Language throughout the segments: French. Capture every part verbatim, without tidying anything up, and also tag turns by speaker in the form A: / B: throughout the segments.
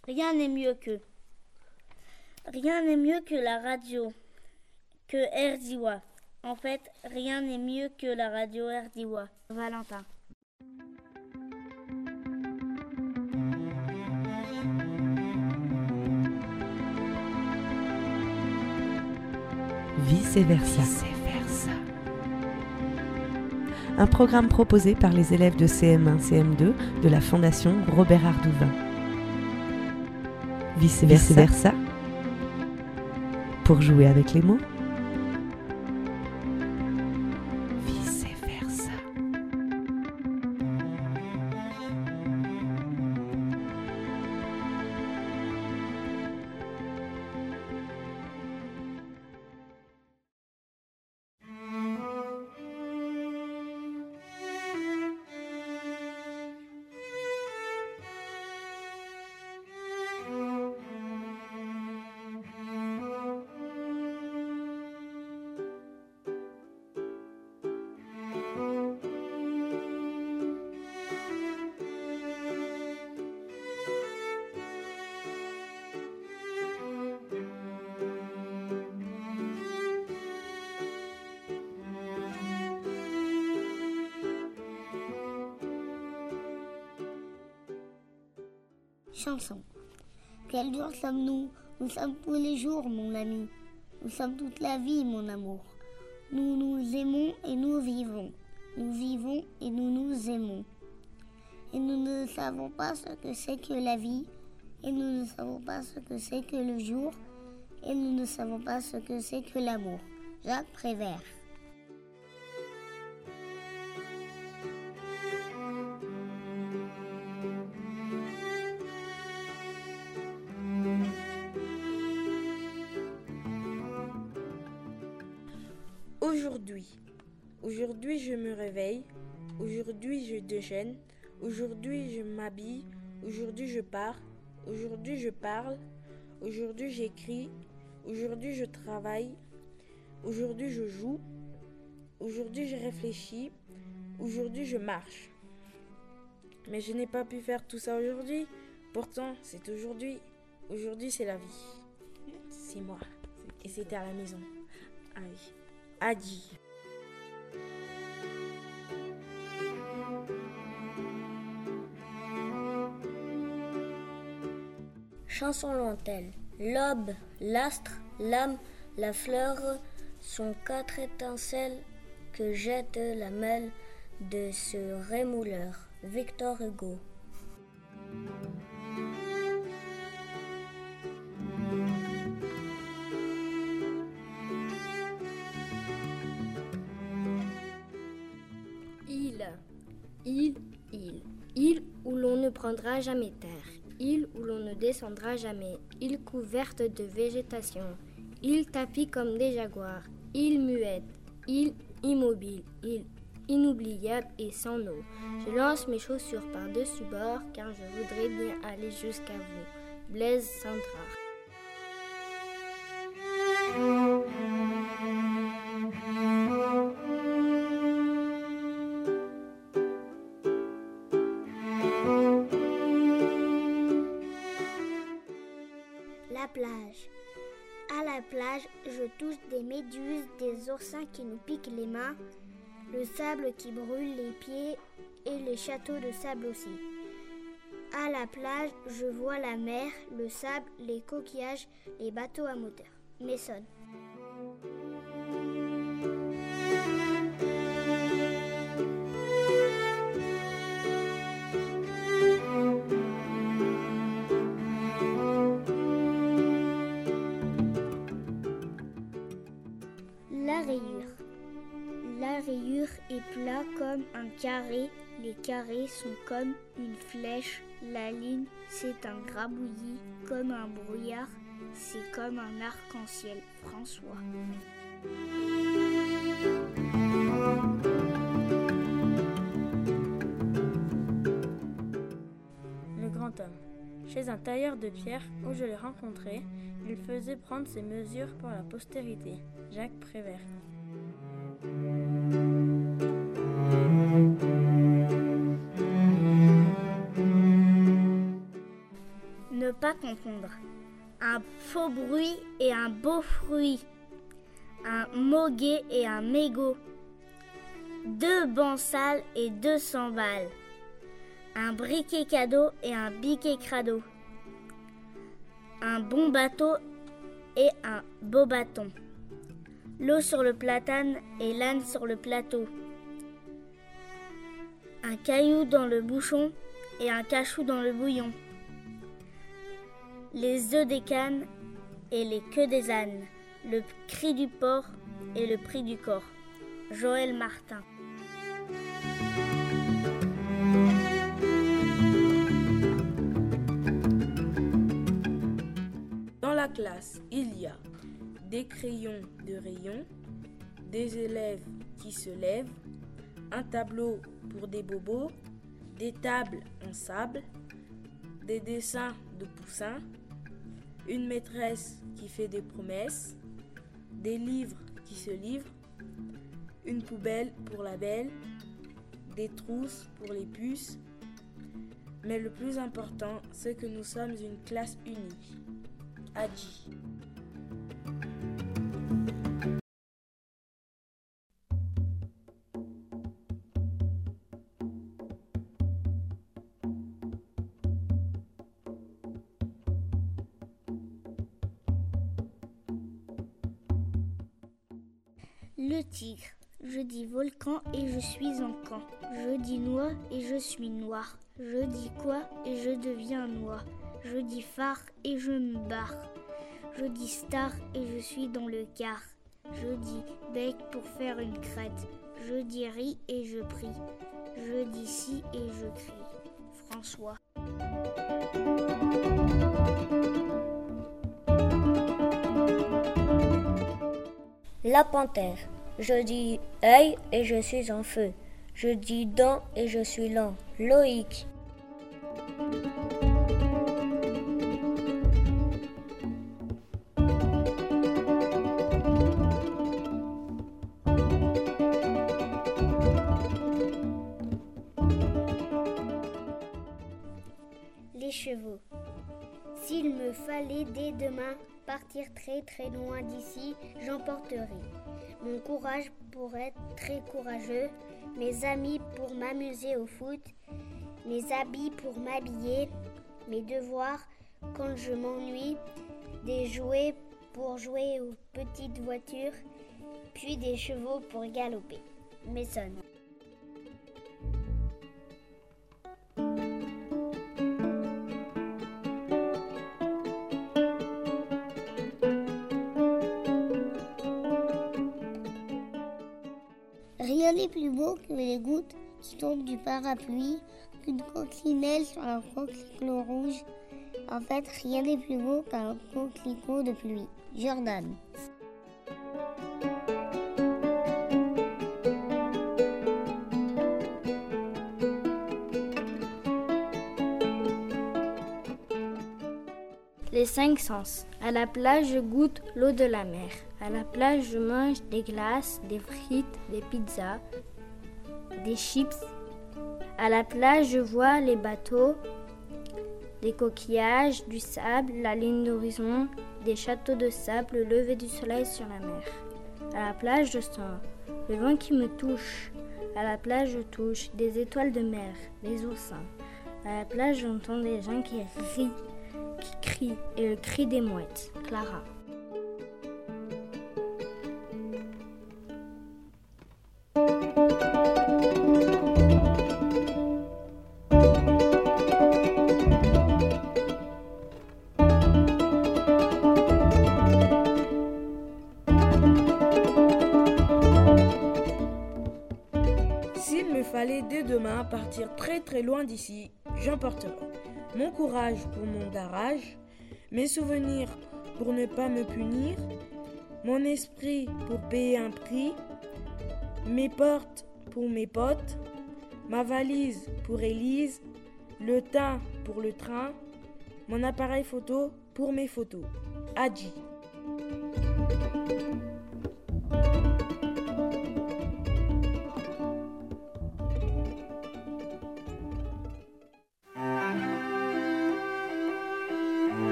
A: Rien n'est mieux que. Rien n'est mieux que la radio, que Erdiwa. En fait, rien n'est mieux que la radio Erdiwa. Valentin.
B: Vice versa. Un programme proposé par les élèves de C M un C M deux de la Fondation Robert Ardouvin. Vice versa. Pour jouer avec les mots. Vice versa.
A: Chanson. Quel jour sommes-nous? Nous sommes tous les jours, mon ami. Nous sommes toute la vie, mon amour. Nous nous aimons et nous vivons. Nous vivons et nous nous aimons. Et nous ne savons pas ce que c'est que la vie. Et nous ne savons pas ce que c'est que le jour. Et nous ne savons pas ce que c'est que l'amour. Jacques Prévert.
C: Aujourd'hui, aujourd'hui je me réveille, aujourd'hui je déjeune, aujourd'hui je m'habille, aujourd'hui je pars, aujourd'hui je parle, aujourd'hui j'écris, aujourd'hui je travaille, aujourd'hui je joue, aujourd'hui je réfléchis, aujourd'hui je marche. Mais je n'ai pas pu faire tout ça aujourd'hui, pourtant c'est aujourd'hui, aujourd'hui c'est la vie, c'est moi, et c'était à la maison. Ah oui. Adi.
A: Chanson lointaine. L'aube, l'astre, l'âme, la fleur sont quatre étincelles que jette la mêle de ce rémouleur. Victor Hugo.
D: Île, île, île où l'on ne prendra jamais terre, île où l'on ne descendra jamais, île couverte de végétation, île tapie comme des jaguars, île muette, île immobile, île inoubliable et sans eau. Je lance mes chaussures par-dessus bord car je voudrais bien aller jusqu'à vous. Blaise Cendrars.
A: La plage. À la plage, je touche des méduses, des oursins qui nous piquent les mains, le sable qui brûle les pieds et les châteaux de sable aussi. À la plage, je vois la mer, le sable, les coquillages, les bateaux à moteur. M'essonne. La rayure. La rayure est plat comme un carré. Les carrés sont comme une flèche. La ligne, c'est un grabouillis comme un brouillard. C'est comme un arc-en-ciel. François.
C: Le grand homme. Chez un tailleur de pierre où je l'ai rencontré, il faisait prendre ses mesures pour la postérité. Jacques Prévert.
A: Ne ne pas confondre. Un faux bruit et un beau fruit. Un mot gai et un mégot. Deux bancs sales et deux cents balles. Un briquet cadeau et un biquet crado. Un bon bateau et un beau bâton. L'eau sur le platane et l'âne sur le plateau. Un caillou dans le bouchon et un cachou dans le bouillon. Les œufs des cannes et les queues des ânes. Le cri du porc et le prix du corps. Joël Martin.
C: Dans la classe, il y a des crayons de rayon, des élèves qui se lèvent, un tableau pour des bobos, des tables en sable, des dessins de poussins, une maîtresse qui fait des promesses, des livres qui se livrent, une poubelle pour la belle, des trousses pour les puces. Mais le plus important, c'est que nous sommes une classe unique. Adji.
A: Le tigre. Je dis volcan et je suis en camp. Je dis noix et je suis noir. Je dis quoi et je deviens noix. Je dis phare et je me barre. Je dis star et je suis dans le quart. Je dis bec pour faire une crête. Je dis riz et je prie. Je dis si et je crie. François.
E: La panthère. Je dis œil et je suis en feu. Je dis dent et je suis lent. Loïc.
A: Les chevaux. S'il me fallait dès demain partir très très loin d'ici, j'emporterai mon courage pour être très courageux, mes amis pour m'amuser au foot, mes habits pour m'habiller, mes devoirs quand je m'ennuie, des jouets pour jouer aux petites voitures, puis des chevaux pour galoper. Maison. Rien n'est plus beau que les gouttes qui tombent du parapluie, qu'une coccinelle sur un coquelicot rouge. En fait, rien n'est plus beau qu'un coquelicot de pluie. Jordan.
D: Les cinq sens. À la plage, je goûte l'eau de la mer. À la plage, je mange des glaces, des frites, des pizzas, des chips. À la plage, je vois les bateaux, des coquillages, du sable, la ligne d'horizon, des châteaux de sable, le lever du soleil sur la mer. À la plage, je sens le vent qui me touche. À la plage, je touche des étoiles de mer, des oursins. À la plage, j'entends des gens qui rient, qui crient, et le cri des mouettes. Clara.
C: S'il me fallait dès demain partir très très loin d'ici, j'emporterais mon courage pour mon garage, mes souvenirs pour ne pas me punir, mon esprit pour payer un prix, mes portes pour mes potes, ma valise pour Élise, le teint pour le train, mon appareil photo pour mes photos. Adji.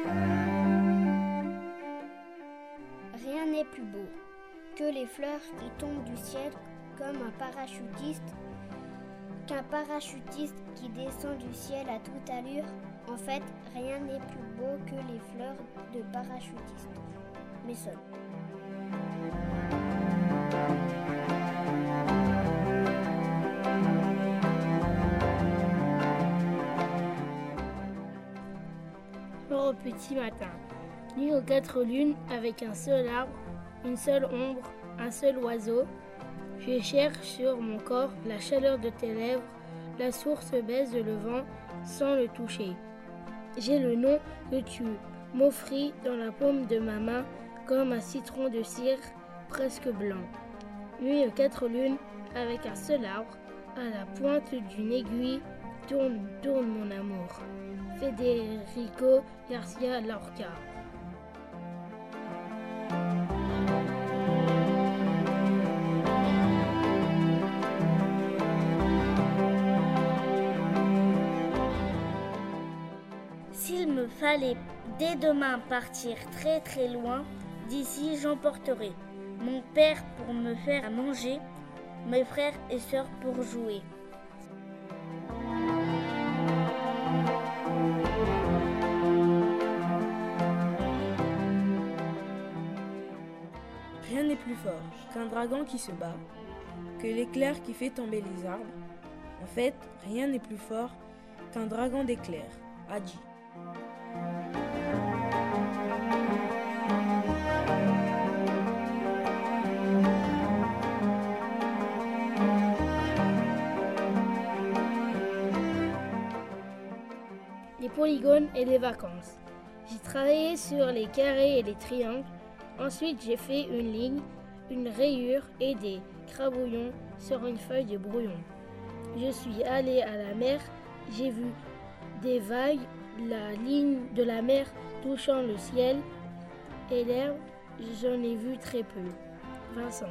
D: Rien n'est plus beau que les fleurs qui tombent du ciel comme un parachutiste, qu'un parachutiste qui descend du ciel à toute allure. En fait, rien n'est plus beau que les fleurs de parachutiste. Mais seul.
F: Au petit matin, nuit aux quatre lunes, avec un seul arbre, une seule ombre, un seul oiseau. Je cherche sur mon corps la chaleur de tes lèvres, la source baise le vent sans le toucher. J'ai le nom que tu m'offris dans la paume de ma main comme un citron de cire presque blanc. Nuit aux quatre lunes, avec un seul arbre, à la pointe d'une aiguille, tourne, tourne mon amour. Federico Garcia Lorca.
E: S'il me fallait dès demain partir très très loin, d'ici j'emporterai mon père pour me faire à manger, mes frères et sœurs pour jouer.
C: Rien n'est plus fort qu'un dragon qui se bat, que l'éclair qui fait tomber les arbres. En fait, rien n'est plus fort qu'un dragon d'éclair. Adji.
F: Les polygones et les vacances. J'ai travaillé sur les carrés et les triangles. Ensuite, j'ai fait une ligne, une rayure et des crabouillons sur une feuille de brouillon. Je suis allé à la mer, j'ai vu des vagues, la ligne de la mer touchant le ciel et l'herbe, j'en ai vu très peu. Vincent.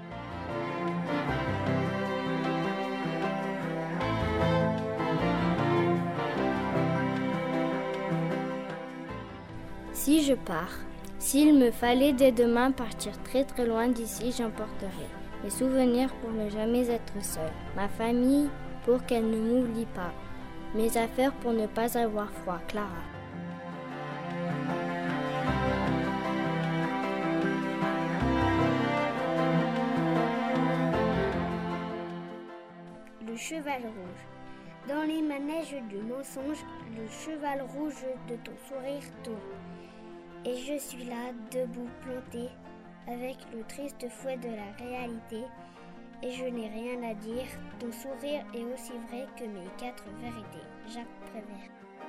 D: Si je pars, s'il me fallait dès demain partir très très loin d'ici, j'emporterai mes souvenirs pour ne jamais être seul, ma famille pour qu'elle ne m'oublie pas, mes affaires pour ne pas avoir froid. Clara.
A: Le cheval rouge. Dans les manèges du mensonge, le cheval rouge de ton sourire tourne. Et je suis là, debout, planté, avec le triste fouet de la réalité. Et je n'ai rien à dire, ton sourire est aussi vrai que mes quatre vérités. Jacques Prévert.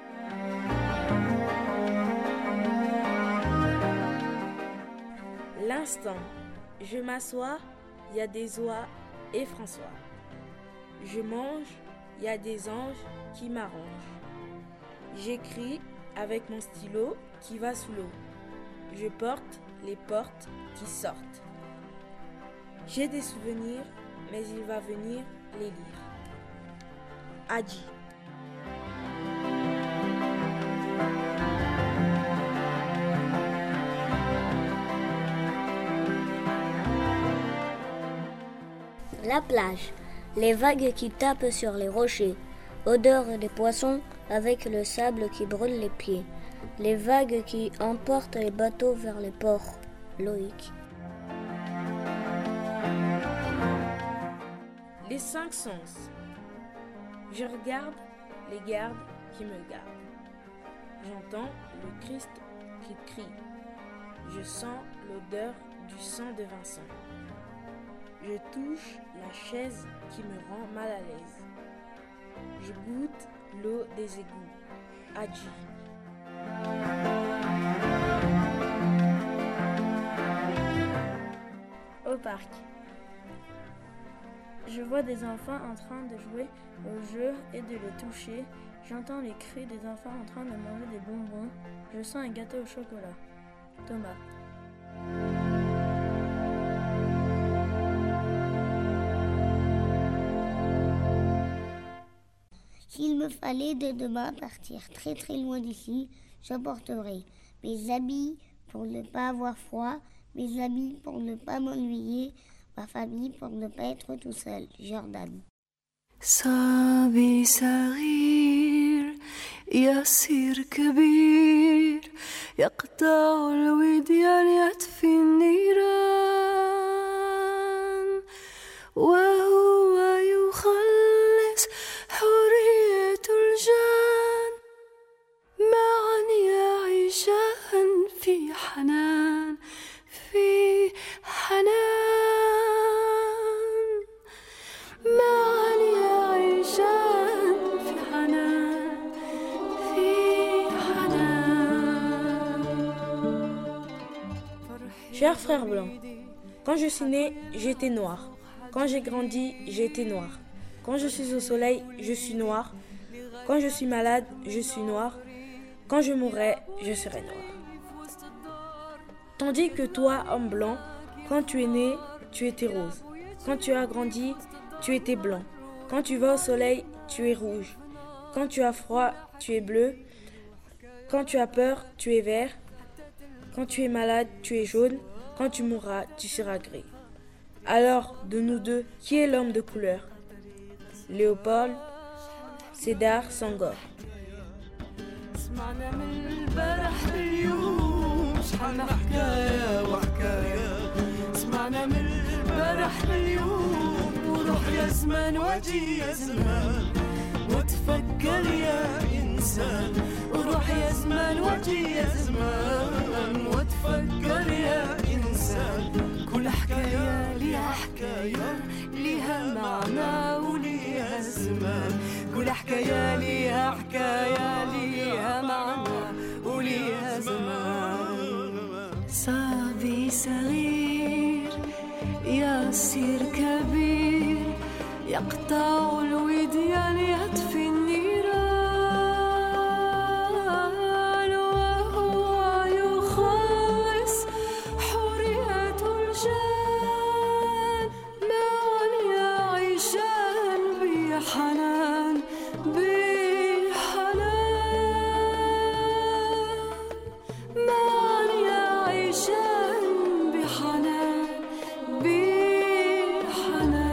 C: L'instant, je m'assois, il y a des oies et François. Je mange, il y a des anges qui m'arrangent. J'écris avec mon stylo qui va sous l'eau. Je porte les portes qui sortent. J'ai des souvenirs, mais il va venir les lire. Adji.
E: La plage, les vagues qui tapent sur les rochers, odeur des poissons avec le sable qui brûle les pieds, les vagues qui emportent les bateaux vers les ports. Loïc.
C: Les cinq sens. Je regarde les gardes qui me gardent. J'entends le Christ qui crie. Je sens l'odeur du sang de Vincent. Je touche la chaise qui me rend mal à l'aise. Je goûte l'eau des égouts. Adji.
F: Au parc. Je vois des enfants en train de jouer au jeu et de le toucher. J'entends les cris des enfants en train de manger des bonbons. Je sens un gâteau au chocolat. Thomas.
A: S'il me fallait de demain partir très très loin d'ici, J'apporterai mes habits pour ne pas avoir froid, mes amis pour ne pas m'ennuyer, ma famille pour ne pas être tout seul. Jordan.
G: صبي صغير يصير كبير يقطع الوديان يطفي النيران وهو يخلص حرية الجان معا يعيشان في حنان في حنان معا يعيشان في حنان في حنان.
C: Cher frère blanc, quand je suis né, j'étais noir. Quand j'ai grandi, j'ai été noir. Quand je suis au soleil, je suis noir. Quand je suis malade, je suis noir. Quand je mourrai, je serai noir. Tandis que toi, homme blanc, quand tu es né, tu étais rose. Quand tu as grandi, tu étais blanc. Quand tu vas au soleil, tu es rouge. Quand tu as froid, tu es bleu. Quand tu as peur, tu es vert. Quand tu es malade, tu es jaune. Quand tu mourras, tu seras gris. Alors, de nous deux, qui est l'homme de couleur? Léopold Sédar Senghor.
G: سمعنا من البارح اليوم شحال حكاية وحكاية سمعنا من البارح اليوم وروح يا زمان واجي يا زمان وتفكر يا إنسان وروح يا زمان واجي يا زمان وتفكر يا إنسان كل حكاية ليها حكاية ليها معنى وليها زمان كل حكاية ليها حكاية ليها معنى وليها زمان صبي صغير يصير كبير يقطع الوديان يطفي النيران وهو يخلص حرية الجان معا يعيشان بحنان بحنان معا يعيشان بحنان بحنان.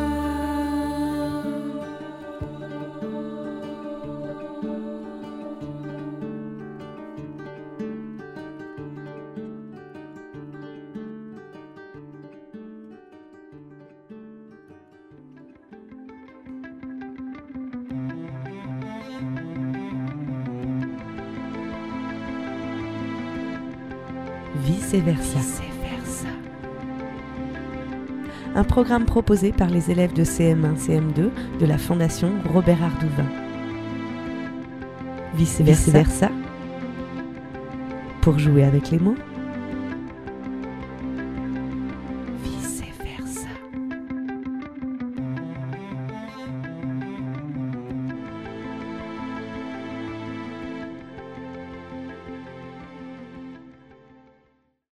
B: Vice versa. Un programme proposé par les élèves de C M un C M deux de la Fondation Robert Ardouvin. Vice versa. Pour jouer avec les mots.